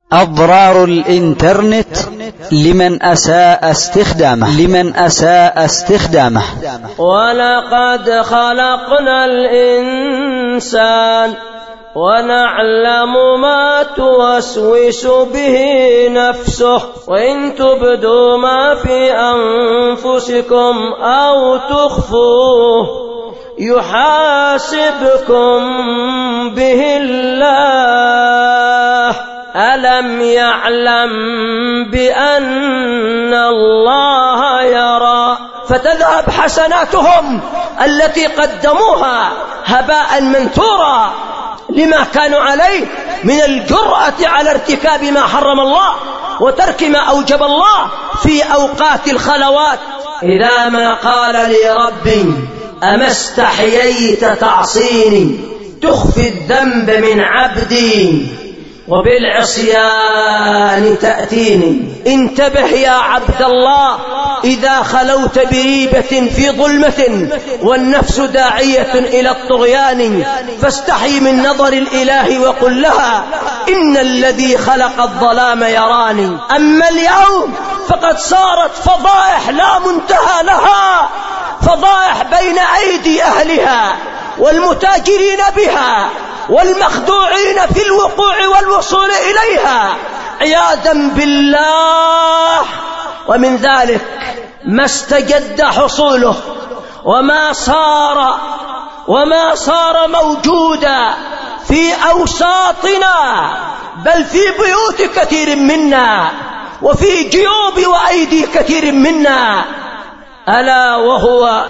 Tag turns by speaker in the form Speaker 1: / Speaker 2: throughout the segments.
Speaker 1: أضرار الإنترنت لمن أساء استخدامه.
Speaker 2: ولقد خلقنا الإنسان ونعلم ما توسوس به نفسه وإن تبدوا ما في أنفسكم أو تخفوه يحاسبكم به الله ألم يعلم بأن الله يرى. فتذهب حسناتهم التي قدموها هباء منثورا لما كانوا عليه من الجرأة على ارتكاب ما حرم الله وترك ما أوجب الله في أوقات الخلوات. إذا ما قال لي ربي أما استحييت تعصيني تخفي الذنب من عبدي وبالعصيان تأتيني. انتبه يا عبد الله إذا خلوت بريبة في ظلمة والنفس داعية إلى الطغيان فاستحي من نظر الإله وقل لها إن الذي خلق الظلام يراني. أما اليوم فقد صارت فضائح لا منتهى لها، فضائح بين أيدي أهلها والمتاجرين بها والمخدوعين في الوقوع والوصول إليها عياذا بالله. ومن ذلك ما استجد حصوله وما صار موجودا في أوساطنا بل في بيوت كثير منا وفي جيوب وأيدي كثير منا، ألا وهو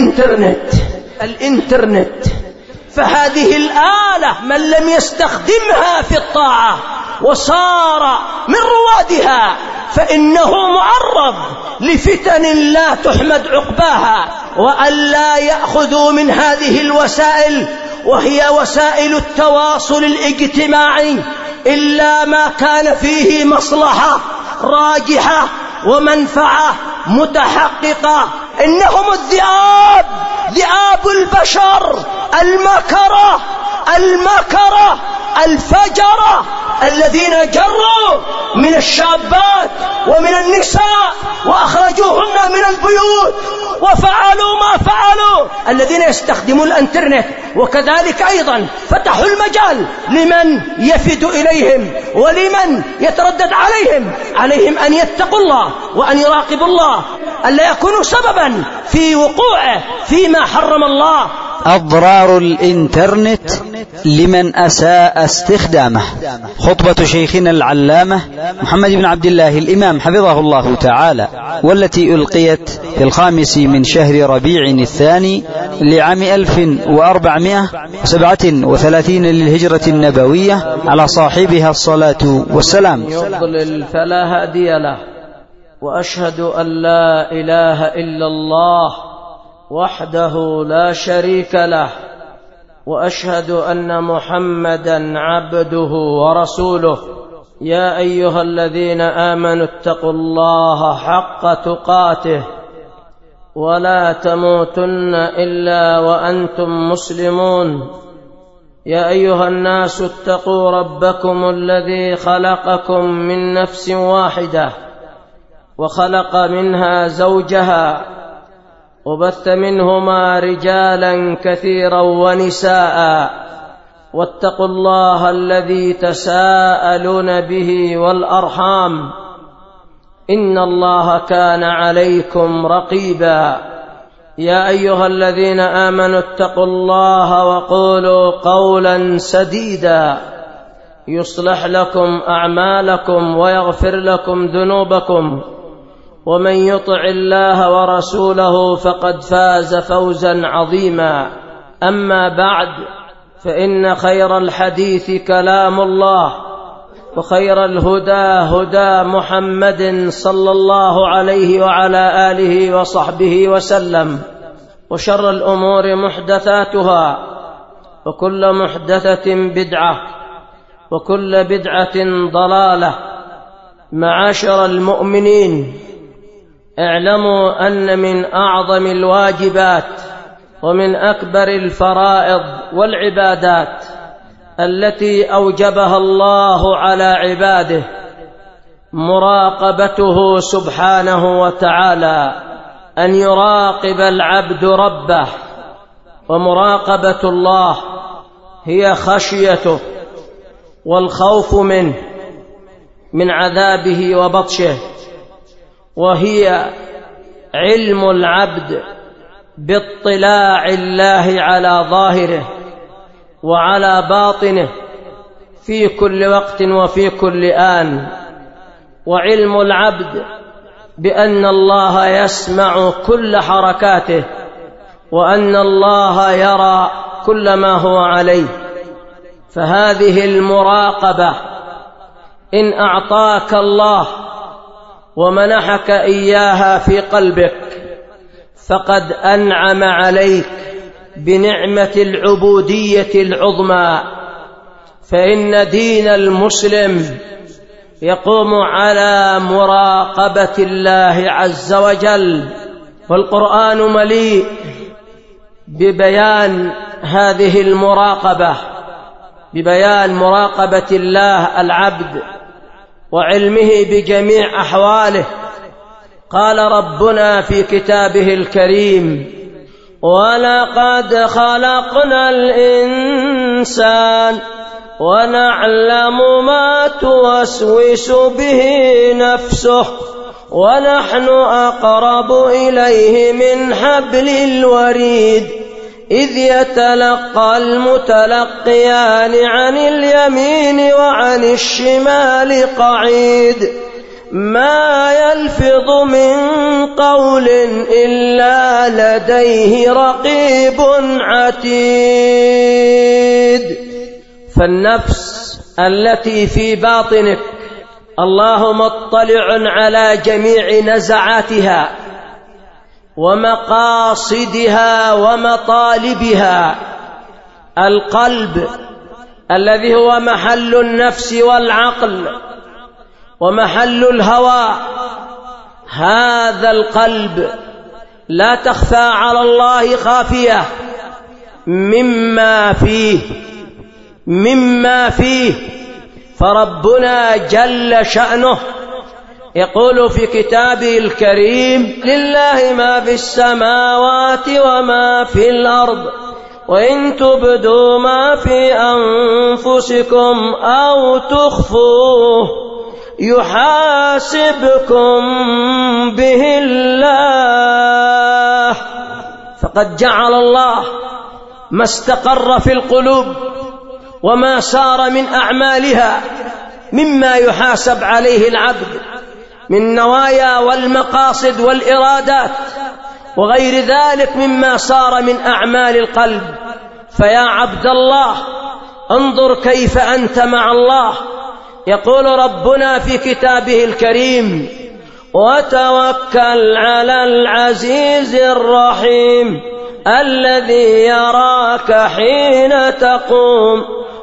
Speaker 2: الإنترنت. فهذه الآلة من لم يستخدمها في الطاعة وصار من روادها فإنه معرض لفتن لا تحمد عقباها. وأن لا يأخذوا من هذه الوسائل وهي وسائل التواصل الاجتماعي إلا ما كان فيه مصلحة راجحة ومنفعة متحققة. إنهم الذئاب، ذئاب البشر، المكرة الفجرة الذين جروا من الشابات ومن النساء وأخرجوهن من البيوت وفعلوا ما فعلوا، الذين يستخدمون الانترنت. وكذلك أيضا فتحوا المجال لمن يفد إليهم ولمن يتردد عليهم أن يتقوا الله وأن يراقبوا الله ألا يكونوا سببا في وقوعه فيما حرم الله.
Speaker 1: أضرار الإنترنت لمن أساء استخدامه. خطبة شيخنا العلامة محمد بن عبد الله الإمام حفظه الله تعالى، والتي ألقيت في 5 من شهر ربيع الثاني لعام 1437 للهجرة النبوية على صاحبها الصلاة والسلام.
Speaker 2: يضلل فلا هادي له، وأشهد أن لا إله إلا الله وحده لا شريك له، وأشهد أن محمدا عبده ورسوله. يا أيها الذين آمنوا اتقوا الله حق تقاته ولا تموتن إلا وأنتم مسلمون. يا أيها الناس اتقوا ربكم الذي خلقكم من نفس واحدة وخلق منها زوجها وبث منهما رجالا كثيرا ونساء، واتقوا الله الذي تساءلون به والأرحام إن الله كان عليكم رقيبا. يا أيها الذين آمنوا اتقوا الله وقولوا قولا سديدا يصلح لكم أعمالكم ويغفر لكم ذنوبكم، ومن يطع الله ورسوله فقد فاز فوزا عظيما. أما بعد، فإن خير الحديث كلام الله، وخير الهدى هدى محمد صلى الله عليه وعلى آله وصحبه وسلم، وشر الأمور محدثاتها، وكل محدثة بدعة، وكل بدعة ضلالة. معاشر المؤمنين، اعلموا أن من أعظم الواجبات ومن أكبر الفرائض والعبادات التي أوجبها الله على عباده مراقبته سبحانه وتعالى، أن يراقب العبد ربه. ومراقبة الله هي خشيته والخوف منه من عذابه وبطشه، وهي علم العبد باطلاع الله على ظاهره وعلى باطنه في كل وقت وفي كل آن، وعلم العبد بأن الله يسمع كل حركاته وأن الله يرى كل ما هو عليه. فهذه المراقبة إن أعطاك الله ومنحك إياها في قلبك فقد أنعم عليك بنعمة العبودية العظمى. فإن دين المسلم يقوم على مراقبة الله عز وجل، والقرآن مليء ببيان هذه المراقبة، ببيان مراقبة الله العبد وعلمه بجميع أحواله. قال ربنا في كتابه الكريم: ولقد خلقنا الإنسان ونعلم ما توسوس به نفسه ونحن أقرب إليه من حبل الوريد إذ يتلقى المتلقيان عن اليمين وعن الشمال قعيد ما يلفظ من قول إلا لديه رقيب عتيد. فالنفس التي في باطنك الله مطلع على جميع نزعاتها ومقاصدها ومطالبها. القلب الذي هو محل النفس والعقل ومحل الهوى، هذا القلب لا تخفى على الله خافية مما فيه. فربنا جل شأنه يقول في كتابه الكريم: لله ما في السماوات وما في الأرض وإن تبدوا ما في أنفسكم أو تخفوه يحاسبكم به الله. فقد جعل الله ما استقر في القلوب وما سار من أعمالها مما يحاسب عليه العبد من نوايا والمقاصد والإرادات وغير ذلك مما سار من أعمال القلب. فيا عبد الله انظر كيف أنت مع الله. يقول ربنا في كتابه الكريم: وتوكل على العزيز الرحيم الذي يراك حين تقوم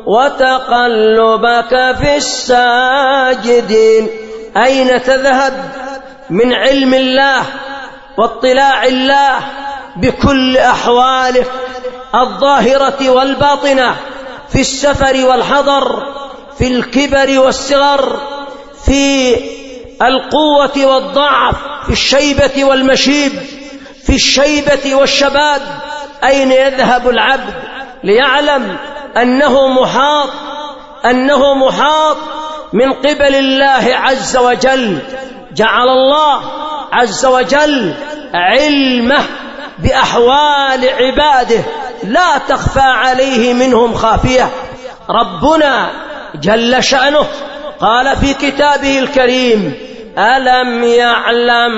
Speaker 2: وتقلبك في الساجدين. أين تذهب من علم الله واطلاع الله بكل أحوالك الظاهرة والباطنة، في السفر والحضر، في الكبر والصغر، في القوة والضعف، في الشيبة والمشيب، في الشيبة والشباب؟ أين يذهب العبد ليعلم أنه محاط من قبل الله عز وجل؟ جعل الله عز وجل علمه بأحوال عباده لا تخفى عليه منهم خافية. ربنا جل شأنه قال في كتابه الكريم: ألم يعلم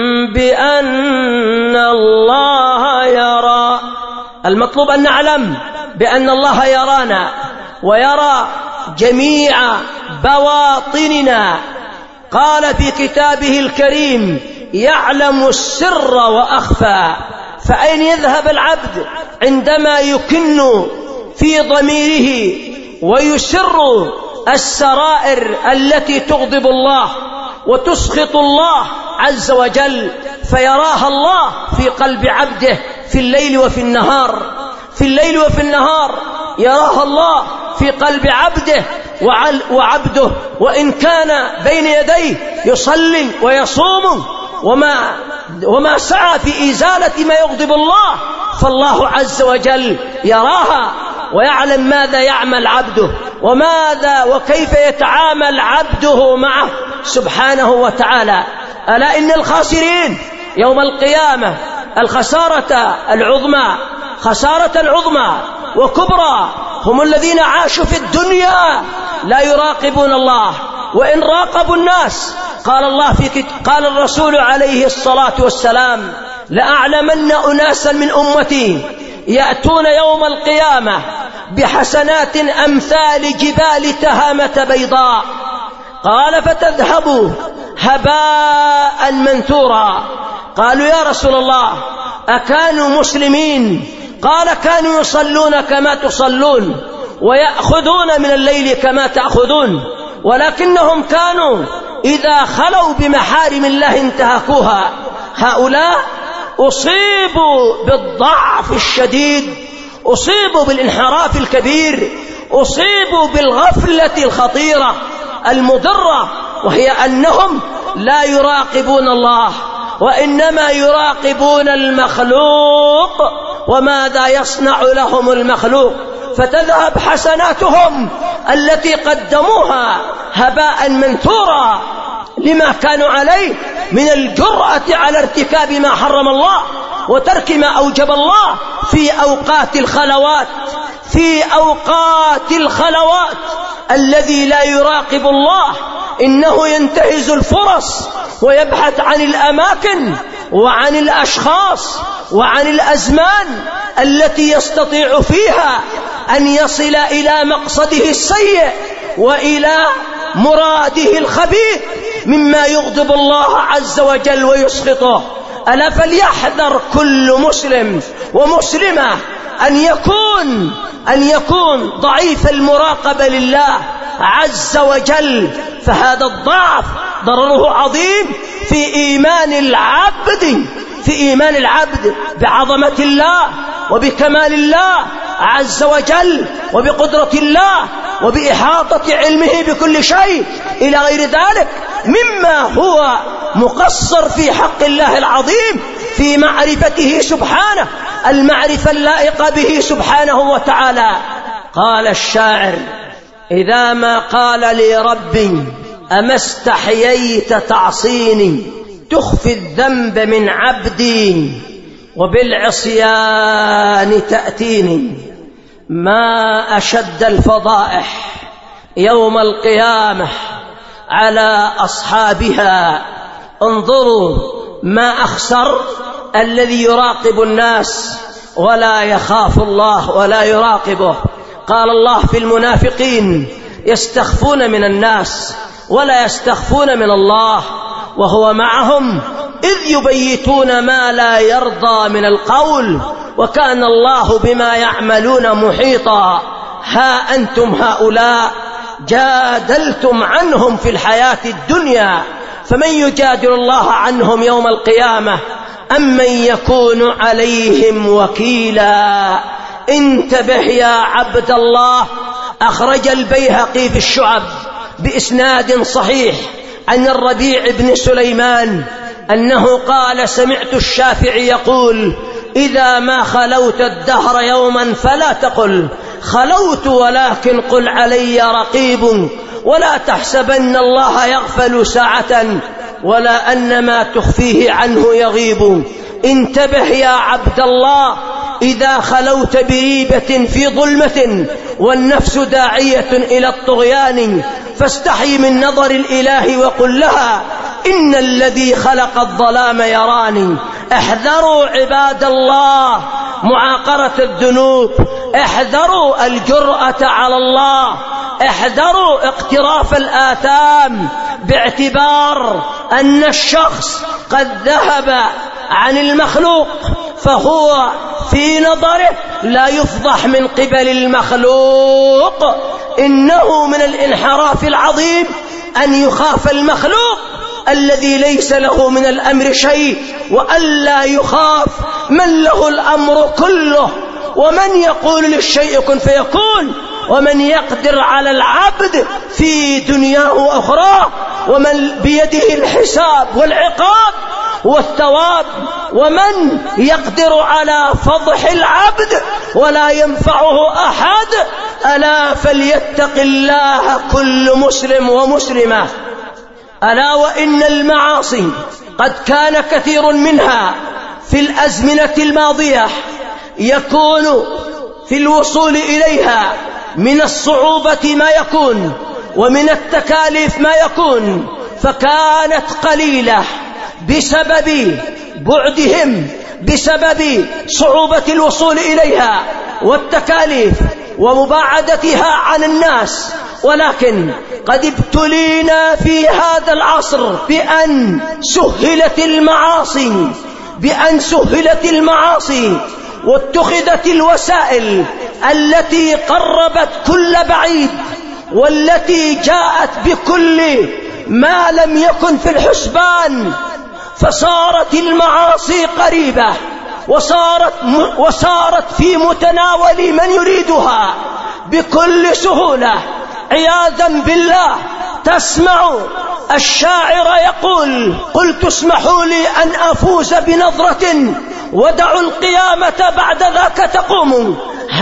Speaker 2: بأن الله يرى. المطلوب أن نعلم بأن الله يرانا ويرى جميع بواطننا. قال في كتابه الكريم: يعلم السر وأخفى. فأين يذهب العبد عندما يكن في ضميره ويسر السرائر التي تغضب الله وتسخط الله عز وجل؟ فيراها الله في قلب عبده في الليل وفي النهار، في الليل وفي النهار يراها الله في قلب عبده، وعبده وإن كان بين يديه يصلي ويصوم وما سعى في إزالة ما يغضب الله، فالله عز وجل يراها ويعلم ماذا يعمل عبده وماذا وكيف يتعامل عبده معه سبحانه وتعالى. ألا إن الخاسرين يوم القيامة الخسارة العظمى وكبرى هم الذين عاشوا في الدنيا لا يراقبون الله، وإن راقبوا الناس قال الرسول عليه الصلاة والسلام: لأعلمن أناسا من أمتي يأتون يوم القيامة بحسنات أمثال جبال تهامة بيضاء، قال فتذهب هباء منثورا. قالوا: يا رسول الله أكانوا مسلمين؟ قال: كانوا يصلون كما تصلون ويأخذون من الليل كما تأخذون، ولكنهم كانوا إذا خلوا بمحارم الله انتهكوها. هؤلاء أصيبوا بالضعف الشديد، أصيبوا بالانحراف الكبير، أصيبوا بالغفلة الخطيرة المضرة، وهي أنهم لا يراقبون الله وإنما يراقبون المخلوق وماذا يصنع لهم المخلوق، فتذهب حسناتهم التي قدموها هباء منثورا لما كانوا عليه من الجرأة على ارتكاب ما حرم الله وترك ما أوجب الله في أوقات الخلوات. الذي لا يراقب الله إنه ينتهز الفرص ويبحث عن الأماكن وعن الأشخاص وعن الأزمان التي يستطيع فيها أن يصل إلى مقصده السيء وإلى مراده الخبيث مما يغضب الله عز وجل ويسخطه. ألا فليحذر كل مسلم ومسلمة أن يكون ضعيف المراقبة لله عز وجل، فهذا الضعف ضرره عظيم في إيمان العبد بعظمة الله وبكمال الله عز وجل وبقدرة الله وبإحاطة علمه بكل شيء إلى غير ذلك مما هو مقصر في حق الله العظيم في معرفته سبحانه، المعرفة اللائقة به سبحانه وتعالى. قال الشاعر: إذا ما قال لي ربي أما استحييت تعصيني، تخفي الذنب من عبدي وبالعصيان تأتيني. ما أشد الفضائح يوم القيامة على أصحابها. انظروا ما أخسر الذي يراقب الناس ولا يخاف الله ولا يراقبه. قال الله في المنافقين: يستخفون من الناس ولا يستخفون من الله وهو معهم إذ يبيتون ما لا يرضى من القول وكان الله بما يعملون محيطا. ها أنتم هؤلاء جادلتم عنهم في الحياة الدنيا، فمن يجادل الله عنهم يوم القيامة أم من يكون عليهم وكيلا. انتبه يا عبد الله. أخرج البيهقي في الشعب بإسناد صحيح عن الربيع بن سليمان أنه قال: سمعت الشافعي يقول: إذا ما خلوت الدهر يوما فلا تقل خلوت ولكن قل علي رقيب، ولا تحسبن الله يغفل ساعة ولا أن ما تخفيه عنه يغيب. انتبه يا عبد الله. إذا خلوت بريبة في ظلمة والنفس داعية إلى الطغيان فاستحي من نظر الإله وقل لها إن الذي خلق الظلام يراني. احذروا عباد الله معاقرة الذنوب، احذروا الجرأة على الله، احذروا اقتراف الآثام، باعتبار أن الشخص قد ذهب عن المخلوق فهو في نظره لا يفضح من قبل المخلوق. إنه من الانحراف العظيم أن يخاف المخلوق الذي ليس له من الأمر شيء، وألا يخاف من له الأمر كله، ومن يقول للشيء كن فيكون ومن يقدر على العبد في دنياه وأخراه، ومن بيده الحساب والعقاب والثواب، ومن يقدر على فضح العبد ولا ينفعه أحد. ألا فليتق الله كل مسلم ومسلمة. ألا وإن المعاصي قد كان كثير منها في الأزمنة الماضية يكون في الوصول إليها من الصعوبة ما يكون ومن التكاليف ما يكون، فكانت قليلة بسبب بعدهم، بسبب صعوبة الوصول إليها والتكاليف ومباعدتها عن الناس. ولكن قد ابتلينا في هذا العصر بأن سهلت المعاصي واتخذت الوسائل التي قربت كل بعيد، والتي جاءت بكل ما لم يكن في الحسبان، فصارت المعاصي قريبة وصارت في متناول من يريدها بكل سهولة. عياذا بالله تسمع الشاعر يقول: قلت اسمحوا لي أن أفوز بنظرة ودعوا القيامة بعد ذاك تقوم.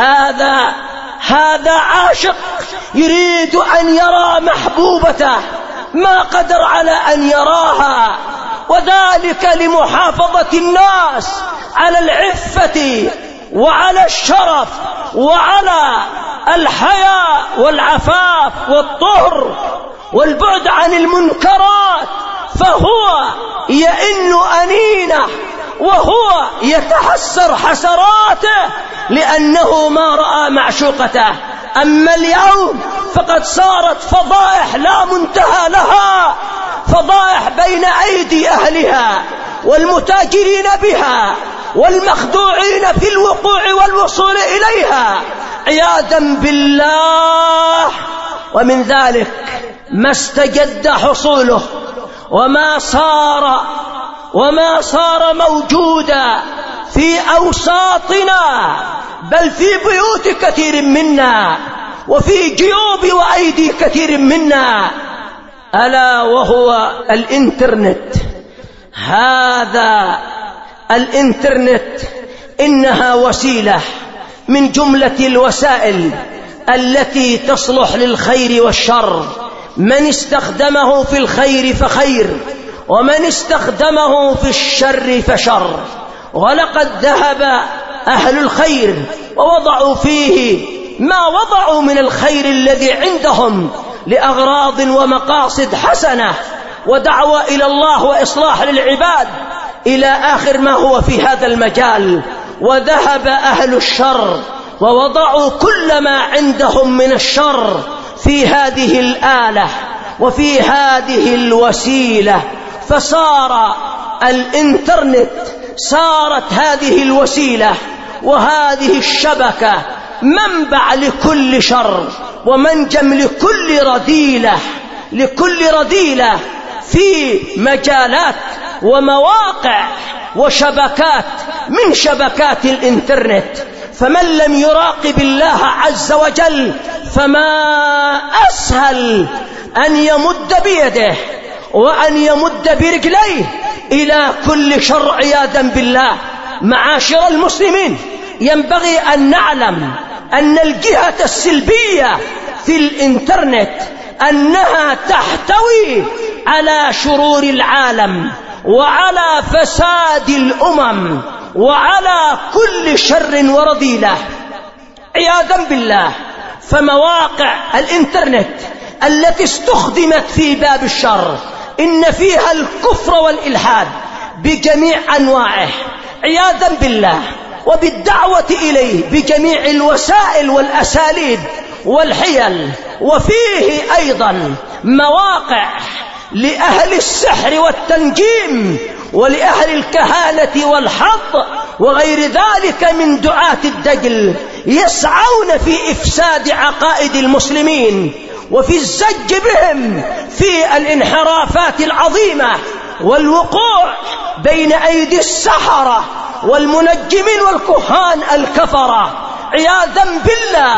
Speaker 2: هذا عاشق يريد أن يرى محبوبته ما قدر على أن يراها، وذلك لمحافظة الناس على العفة وعلى الشرف وعلى الحياء والعفاف والطهر والبعد عن المنكرات، فهو يئن أنينه وهو يتحسر حسراته لأنه ما رأى معشوقته. أما اليوم فقد صارت فضائح لا منتهى لها، فضائح بين أيدي أهلها والمتاجرين بها والمخدوعين في الوقوع والوصول إليها عياذا بالله. ومن ذلك ما استجد حصوله وما صار موجودا في أوساطنا، بل في بيوت كثير منا وفي جيوب وأيدي كثير منا، ألا وهو الإنترنت. هذا الإنترنت إنها وسيلة من جملة الوسائل التي تصلح للخير والشر. من استخدمه في الخير فخير، ومن استخدمه في الشر فشر. ولقد ذهب أهل الخير ووضعوا فيه ما وضعوا من الخير الذي عندهم لأغراض ومقاصد حسنة ودعوة إلى الله وإصلاح للعباد إلى آخر ما هو في هذا المجال. وذهب أهل الشر ووضعوا كل ما عندهم من الشر في هذه الآلة وفي هذه الوسيلة، فصار الإنترنت، صارت هذه الوسيلة وهذه الشبكة منبع لكل شر ومنجم لكل رذيلة في مجالات ومواقع وشبكات من شبكات الإنترنت. فمن لم يراقب الله عز وجل فما أسهل أن يمد بيده وأن يمد برجليه إلى كل شر عياذا بالله. معاشر المسلمين، ينبغي أن نعلم أن الجهة السلبية في الإنترنت أنها تحتوي على شرور العالم وعلى فساد الأمم وعلى كل شر ورذيلة عياذا بالله. فمواقع الإنترنت التي استخدمت في باب الشر إن فيها الكفر والإلحاد بجميع أنواعه عياذا بالله، وبالدعوة إليه بجميع الوسائل والأساليب والحيل. وفيه أيضا مواقع لأهل السحر والتنجيم ولأهل الكهانة والحظ وغير ذلك من دعاة الدجل يسعون في إفساد عقائد المسلمين وفي الزج بهم في الانحرافات العظيمة والوقوع بين أيدي السحرة والمنجمين والكهان الكفرة عياذا بالله.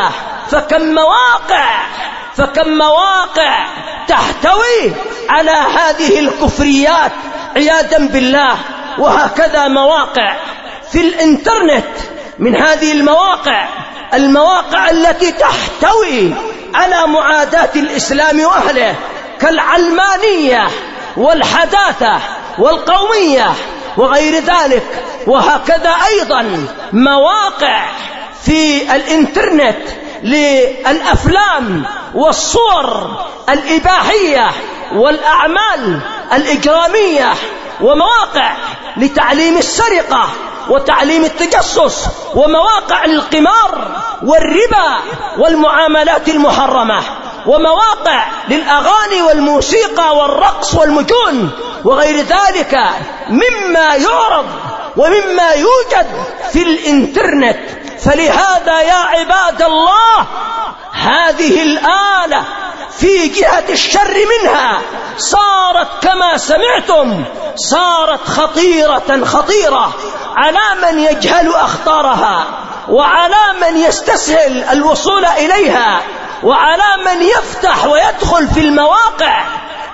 Speaker 2: فكم مواقع تحتوي على هذه الكفريات عياذا بالله. وهكذا مواقع في الإنترنت من هذه المواقع التي تحتوي على معاداة الإسلام وأهله كالعلمانية والحداثة والقومية وغير ذلك. وهكذا أيضا مواقع في الإنترنت للأفلام والصور الإباحية والأعمال الإجرامية، ومواقع لتعليم السرقة وتعليم التجسس، ومواقع للقمار والربا والمعاملات المحرمة، ومواقع للأغاني والموسيقى والرقص والمجون وغير ذلك مما يعرض ومما يوجد في الإنترنت. فلهذا يا عباد الله هذه الآلة في جهة الشر منها صارت كما سمعتم صارت خطيرة على من يجهل أخطارها، وعلى من يستسهل الوصول إليها، وعلى من يفتح ويدخل في المواقع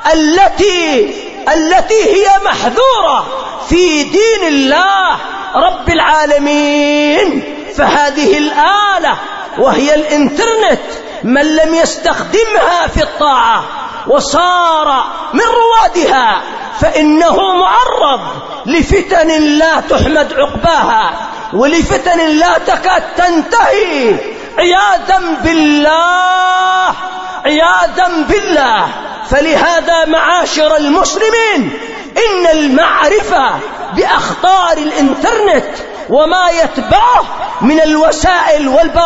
Speaker 2: التي هي محذورة في دين الله رب العالمين. فهذه الآلة وهي الإنترنت من لم يستخدمها في الطاعة وصار من روادها فإنه معرض لفتن لا تحمد عقباها، ولفتن لا تكاد تنتهي عياذا بالله. فلهذا معاشر المسلمين إن المعرفة بأخطار الإنترنت وما يتبعه من الوسائل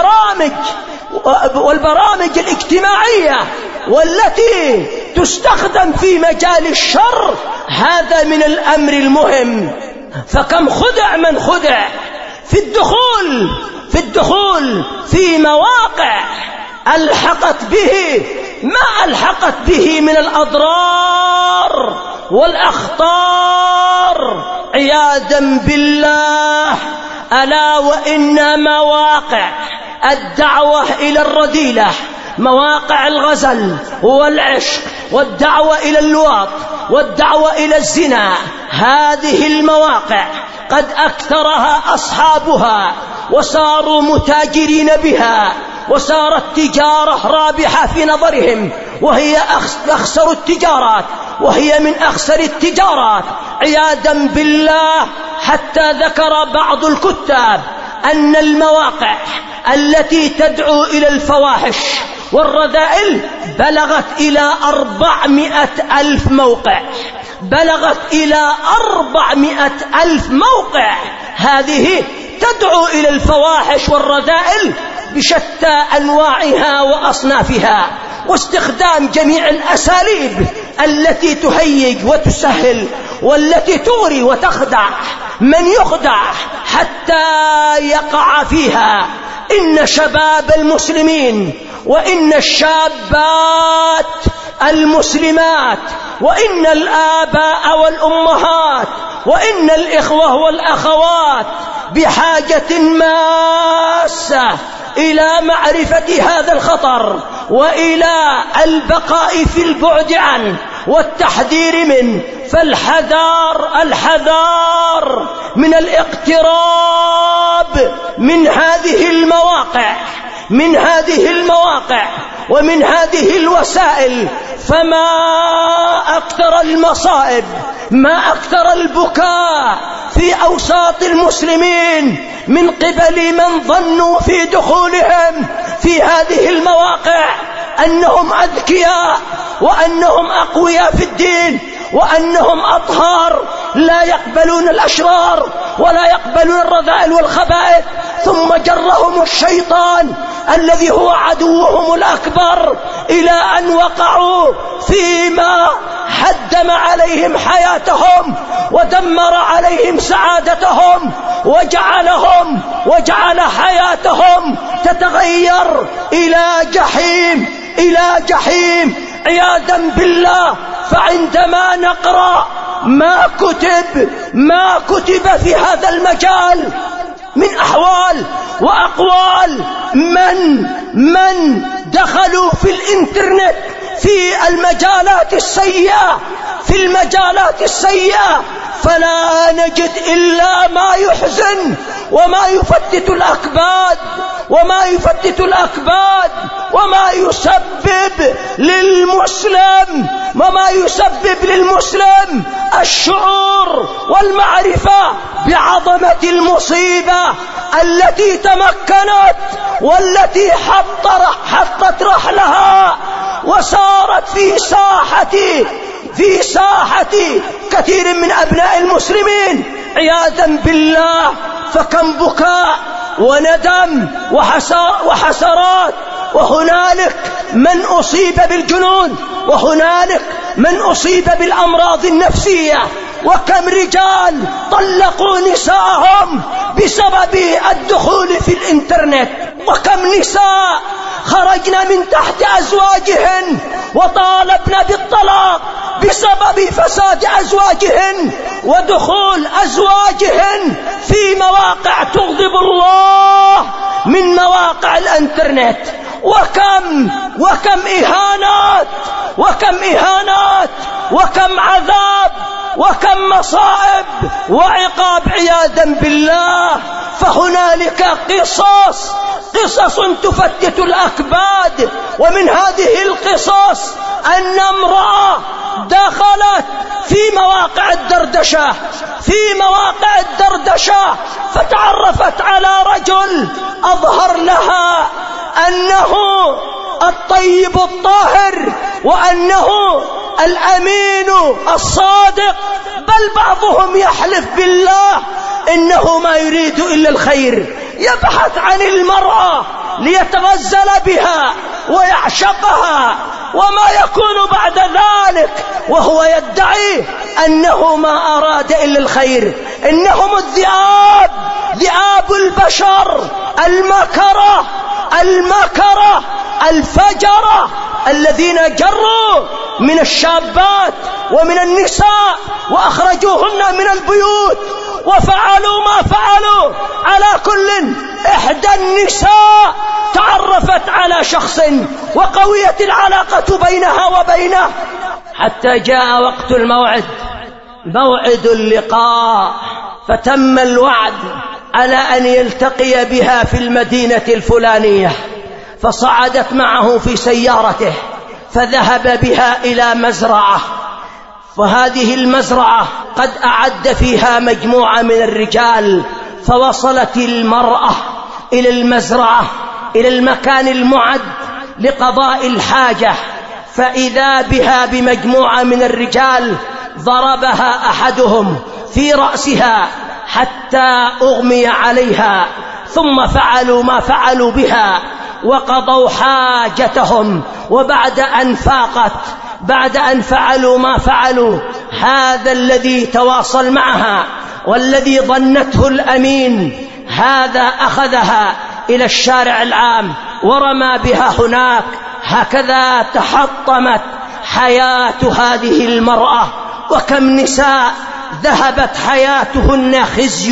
Speaker 2: والبرامج الاجتماعية والتي تستخدم في مجال الشر هذا من الأمر المهم. فكم خدع من خدع في الدخول في مواقع ألحقت به من الأضرار والأخطار عياذا بالله. ألا وإن مواقع الدعوة إلى الرذيلة، مواقع الغزل والعشق والدعوة إلى اللواط والدعوة إلى الزنا، هذه المواقع قد أكثرها أصحابها وصاروا متاجرين بها، وصارت تجارة رابحة في نظرهم، وهي أخسر التجارات، وهي من أخسر التجارات عياذا بالله. حتى ذكر بعض الكتاب أن المواقع التي تدعو إلى الفواحش والرذائل بلغت إلى 400,000 موقع، بلغت إلى 400,000 موقع. هذه تدعو إلى الفواحش والرذائل بشتى أنواعها وأصنافها، واستخدام جميع الأساليب التي تهيج وتسهل، والتي تغري وتخدع من يخدع حتى يقع فيها. إن شباب المسلمين وإن الشابات المسلمات وإن الآباء والأمهات وإن الإخوة والأخوات بحاجة ماسة إلى معرفة هذا الخطر وإلى البقاء في البعد عنه والتحذير منه. الحذار من الاقتراب من هذه المواقع ومن هذه الوسائل. فما أكثر المصائب، ما أكثر البكاء في أوساط المسلمين من قبل من ظنوا في دخولهم في هذه المواقع أنهم أذكياء وأنهم أقوياء في الدين وأنهم أطهار لا يقبلون الأشرار ولا يقبلون الرذائل والخبائث، ثم جرهم الشيطان الذي هو عدوهم الأكبر إلى أن وقعوا فيما هدم عليهم حياتهم ودمر عليهم سعادتهم وجعل حياتهم تتغير إلى جحيم عياذا بالله. فعندما نقرأ ما كتب في هذا المجال من أحوال وأقوال من دخلوا في الإنترنت في المجالات السيئة فلا نجد إلا ما يحزن وما يفتت الأكباد وما يسبب للمسلم الشعور والمعرفة بعظمة المصيبة التي تمكنت والتي حطت رحلها وسارت في ساحة كثير من أبناء المسلمين عياذا بالله. فكم بكاء وندم وحسرات، وهنالك من أصيب بالجنون، وهنالك من أصيب بالأمراض النفسية، وكم رجال طلقوا نساءهم بسبب الدخول في الإنترنت، وكم نساء خرجنا من تحت أزواجهن وطالبنا بالطلاق بسبب فساد أزواجهن ودخول أزواجهن في مواقع تغضب الله من مواقع الإنترنت. وكم إهانات وكم عذاب وكم مصائب وعقاب عياذا بالله. فهنالك قصص تفتت الأكباد، ومن هذه القصص أن امرأة دخلت في مواقع الدردشة فتعرفت على رجل أظهر لها أنه الطيب الطاهر وأنه الأمين الصادق، بل بعضهم يحلف بالله إنه ما يريد إلا الخير، يبحث عن المرأة ليتغزل بها ويعشقها، وما يكون بعد ذلك وهو يدعي أنه ما أراد إلا الخير. إنهم ذئاب البشر، المكرة الفجرة الذين جروا من الشابات ومن النساء وأخرجوهن من البيوت وفعلوا ما فعلوا. على كل إحدى النساء تعرفت على شخص وقويت العلاقة بينها وبينه حتى جاء وقت موعد اللقاء، فتم الوعد على أن يلتقي بها في المدينة الفلانية، فصعدت معه في سيارته فذهب بها إلى مزرعة، وهذه المزرعة قد أعد فيها مجموعة من الرجال. فوصلت المرأة إلى المزرعة، إلى المكان المعد لقضاء الحاجة، فإذا بها بمجموعة من الرجال ضربها أحدهم في رأسها حتى أغمي عليها، ثم فعلوا ما فعلوا بها وقضوا حاجتهم. وبعد أن فاقت، بعد أن فعلوا ما فعلوا، هذا الذي تواصل معها والذي ظنته الأمين، هذا أخذها إلى الشارع العام ورمى بها هناك. هكذا تحطمت حياة هذه المرأة. وكم نساء ذهبت حياتهن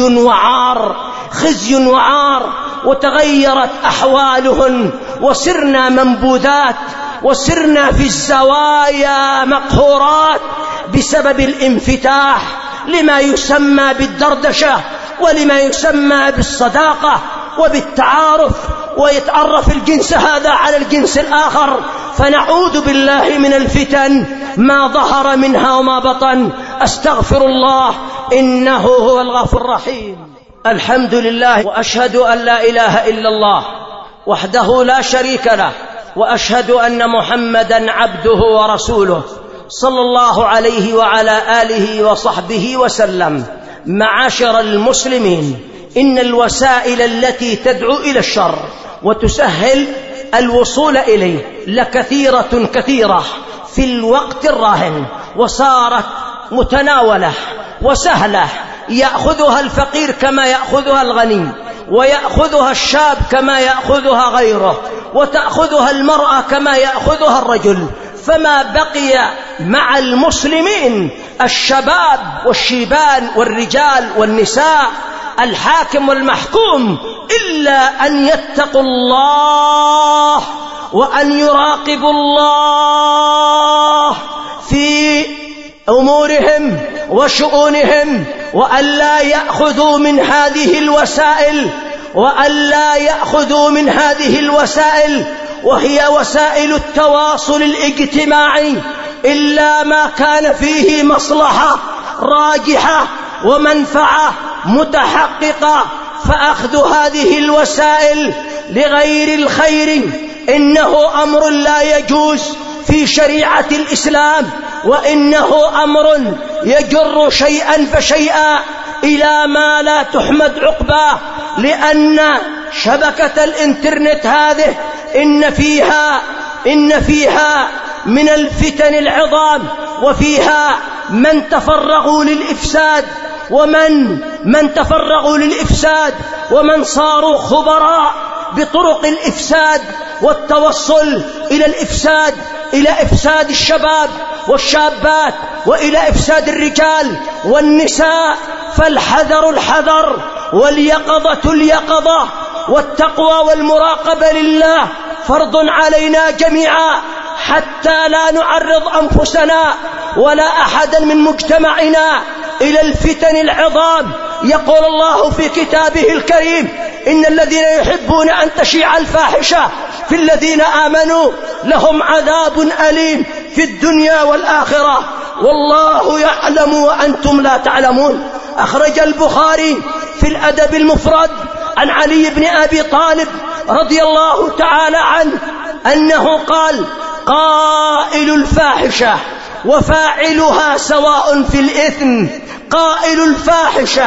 Speaker 2: خزي وعار، وتغيرت أحوالهن، وصرنا منبوذات، وصرنا في الزوايا مقهورات بسبب الانفتاح لما يسمى بالدردشة ولما يسمى بالصداقة وبالتعارف، ويتعرف الجنس هذا على الجنس الآخر. فنعوذ بالله من الفتن ما ظهر منها وما بطن. أستغفر الله إنه هو الغفور الرحيم. الحمد لله، وأشهد أن لا إله إلا الله وحده لا شريك له، وأشهد أن محمدا عبده ورسوله صلى الله عليه وعلى آله وصحبه وسلم. معاشر المسلمين، إن الوسائل التي تدعو إلى الشر وتسهل الوصول إليه كثيرة في الوقت الراهن، وصارت متناولة وسهلة، يأخذها الفقير كما يأخذها الغني، ويأخذها الشاب كما يأخذها غيره، وتأخذها المرأة كما يأخذها الرجل. فما بقي مع المسلمين الشباب والشيبان والرجال والنساء الحاكم والمحكوم إلا أن يتقوا الله وأن يراقبوا الله في أمورهم وشؤونهم، وألا يأخذوا من هذه الوسائل وهي وسائل التواصل الاجتماعي إلا ما كان فيه مصلحة راجحة ومنفعة متحققة، فأخذ هذه الوسائل لغير الخير إنه أمر لا يجوز في شريعة الإسلام، وإنه أمر يجر شيئا فشيئا إلى ما لا تحمد عقباه، لأن شبكة الإنترنت هذه إن فيها من الفتن العظام، وفيها من تفرغوا للإفساد ومن صاروا خبراء بطرق الإفساد والتوصل إلى إفساد الشباب والشابات، وإلى إفساد الرجال والنساء. فالحذر الحذر، واليقظة اليقظة، والتقوى والمراقبة لله فرض علينا جميعا، حتى لا نعرض أنفسنا ولا أحدا من مجتمعنا إلى الفتن العظام. يقول الله في كتابه الكريم: إن الذين يحبون أن تشيع الفاحشة في الذين آمنوا لهم عذاب أليم في الدنيا والآخرة والله يعلم وأنتم لا تعلمون. أخرج البخاري في الأدب المفرد عن علي بن أبي طالب رضي الله تعالى عنه أنه قال: قائل الفاحشة وفاعلها سواء في الإثم، قائل الفاحشة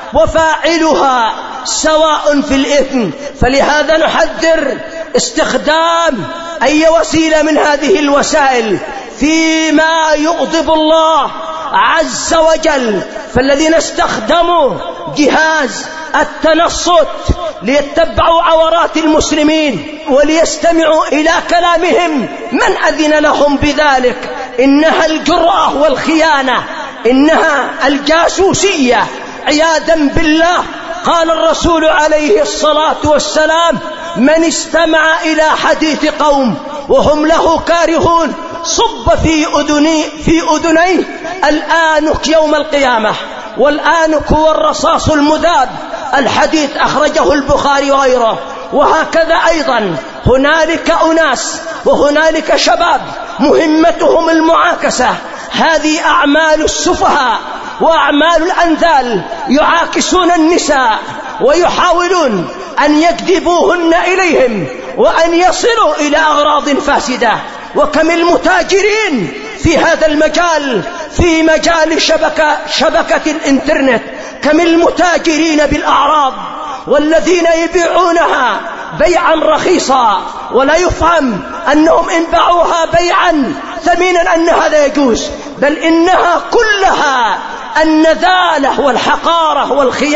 Speaker 2: وفاعلها سواء في الإثم. فلهذا نحذر استخدام أي وسيلة من هذه الوسائل فيما يغضب الله عز وجل. فالذين استخدموا جهاز التنصت ليتبعوا عورات المسلمين وليستمعوا إلى كلامهم، من أذن لهم بذلك؟ إنها الجرأة والخيانة، إنها الجاسوسية عياذا بالله. قال الرسول عليه الصلاة والسلام: من استمع إلى حديث قوم وهم له كارهون صب في أذنيه الآنك يوم القيامة. والآنك هو الرصاص المذاب. الحديث أخرجه البخاري وغيره. وهكذا أيضا هنالك أناس وهنالك شباب مهمتهم المعاكسة. هذه أعمال السفهاء وأعمال الأنذال، يعاكسون النساء ويحاولون أن يجذبوهن إليهم وأن يصلوا إلى أغراض فاسدة. وكم المتاجرين في هذا المجال، في مجال شبكة الإنترنت، كم المتاجرين بالأعراض والذين يبيعونها بيعا رخيصا، ولا يفهم أنهم إن باعوها بيعا ثمينا أن هذا يجوز، بل إنها كلها النذالة والحقارة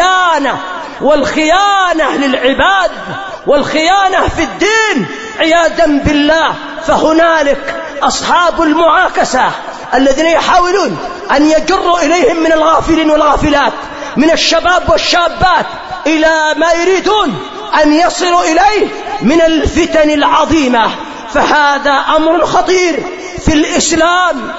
Speaker 2: والخيانة للعباد والخيانة في الدين عياذا بالله. فهنالك أصحاب المعاكسة الذين يحاولون أن يجروا إليهم من الغافلين والغافلات، من الشباب والشابات، إلى ما يريدون أن يصلوا إليه من الفتن العظيمة. فهذا أمر خطير في الإسلام.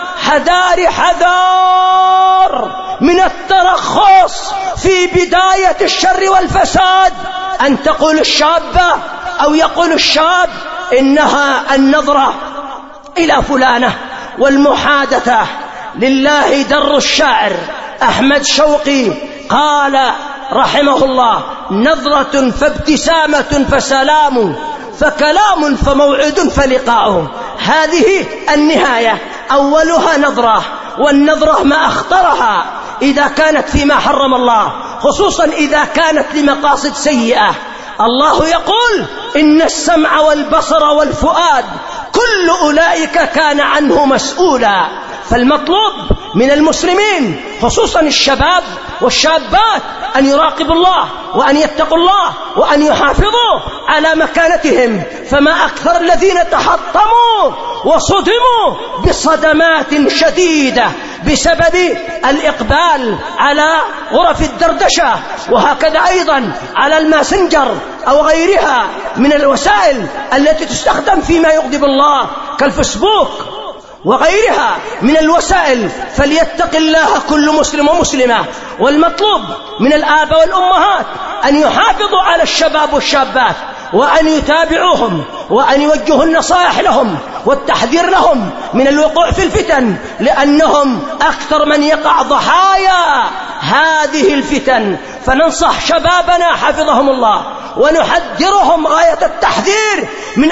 Speaker 2: حذار من الترخص في بداية الشر والفساد، أن تقول الشابة أو يقول الشاب إنها النظرة إلى فلانة والمحادثة. لله در الشاعر أحمد شوقي قال رحمه الله: نظرة فابتسامة فسلام، فكلام فموعد فلقاء. هذه النهاية، أولها نظرة، والنظرة ما أخطرها إذا كانت فيما حرم الله، خصوصا إذا كانت لمقاصد سيئة. الله يقول: إن السمع والبصر والفؤاد كل أولئك كان عنه مسؤولا. فالمطلوب من المسلمين خصوصا الشباب والشابات أن يراقبوا الله وأن يتقوا الله وأن يحافظوا على مكانتهم. فما أكثر الذين تحطموا وصدموا بصدمات شديدة بسبب الإقبال على غرف الدردشة، وهكذا أيضا على الماسنجر أو غيرها من الوسائل التي تستخدم فيما يغضب الله كالفيسبوك وغيرها من الوسائل. فليتق الله كل مسلم ومسلمة. والمطلوب من الآباء والأمهات أن يحافظوا على الشباب والشابات، وأن يتابعوهم، وأن يوجهوا النصائح لهم والتحذير لهم من الوقوع في الفتن، لأنهم أكثر من يقع ضحايا هذه الفتن. فننصح شبابنا حفظهم الله ونحذرهم غاية التحذير من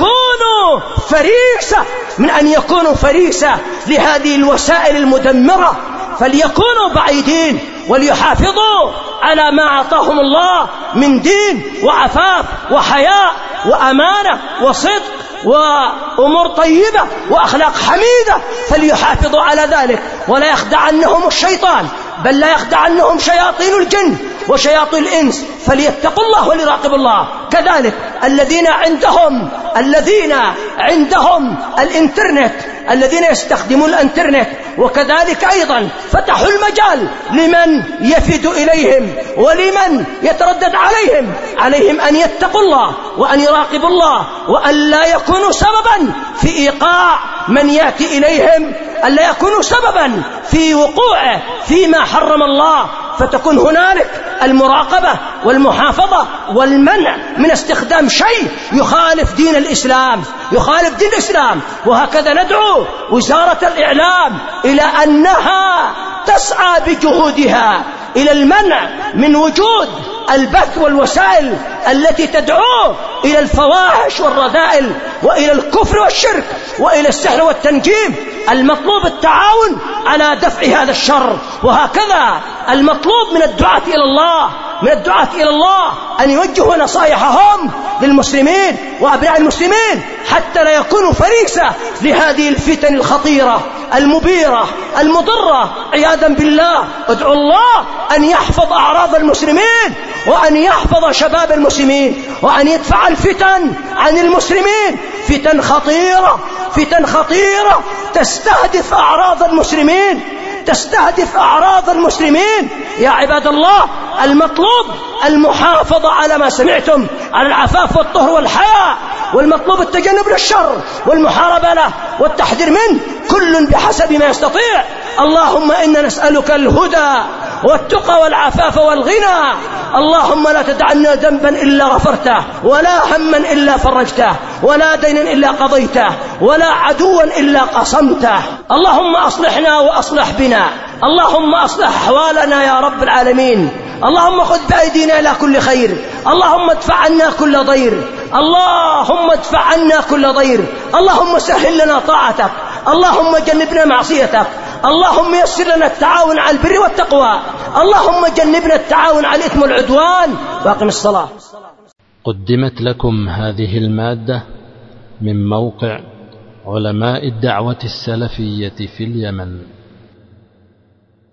Speaker 2: أن يكونوا فريسة لهذه الوسائل المدمرة. فليكونوا بعيدين وليحافظوا على ما أعطاهم الله من دين وعفاف وحياء وأمانة وصدق وأمور طيبة وأخلاق حميدة، فليحافظوا على ذلك ولا يخدعنهم الشيطان، بل لا يخدعنهم شياطين الجن وشياطين الإنس. فليتقوا الله وليراقبوا الله. كذلك الذين عندهم الإنترنت، الذين يستخدمون الإنترنت، وكذلك أيضا فتحوا المجال لمن يفد إليهم ولمن يتردد عليهم أن يتقوا الله وأن يراقبوا الله، وأن لا يكونوا سببا في إيقاع من يأتي إليهم، أن لا يكونوا سببا في وقوعه فيما حرم الله. فتكون هنالك المراقبة والمحافظة والمنع من استخدام شيء يخالف دين الإسلام، وهكذا ندعو وزارة الإعلام إلى أنها تسعى بجهودها إلى المنع من وجود البث والوسائل التي تدعو إلى الفواحش والرذائل وإلى الكفر والشرك وإلى السحر والتنجيم. المطلوب التعاون على دفع هذا الشر. وهكذا المطلوب من الدعاة إلى الله أن يوجهوا نصائحهم للمسلمين وأبناء المسلمين حتى لا يكونوا فريسة لهذه الفتن الخطيرة المبيرة المضرة عياذا بالله. ادعوا الله أن يحفظ أعراض المسلمين وأن يحفظ شباب المسلمين وأن يدفع الفتن عن المسلمين. فتن خطيرة تستهدف أعراض المسلمين. يا عباد الله، المطلوب المحافظة على ما سمعتم، على العفاف والطهر والحياء، والمطلوب التجنب للشر والمحاربة له والتحذير منه، كل بحسب ما يستطيع. اللهم إنا نسألك الهدى والتقى والعفاف والغنى. اللهم لا تدعنا ذنبا إلا غفرته، ولا هما إلا فرجته، ولا دينا إلا قضيته، ولا عدوا إلا قصمته. اللهم أصلحنا وأصلح بنا، اللهم أصلح أحوالنا يا رب العالمين. اللهم خذ بأيدينا إلى كل خير، اللهم ادفع عنا كل ضير، اللهم سهل لنا طاعتك، اللهم جنبنا معصيتك، اللهم يسر لنا التعاون على البر والتقوى، اللهم جنبنا التعاون على الإثم والعدوان. واقم الصلاة.
Speaker 3: قدمت لكم هذه المادة من موقع علماء الدعوة السلفية في اليمن.